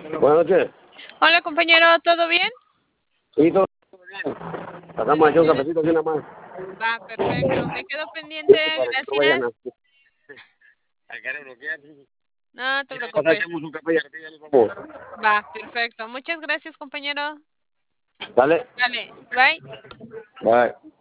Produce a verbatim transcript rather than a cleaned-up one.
Buenas noches. Hola compañero, ¿todo bien? Sí, todo bien. Pasamos a echar un cafecito así nada más. Va, perfecto. Me quedo pendiente, Sí, para que no vayan a... gracias. a querer bloquear. No te Sí, pasamos, preocupes. echamos un café y ahorita ya nos vamos. Va, perfecto. Muchas gracias, compañero. Dale. Vale, bye. Bye.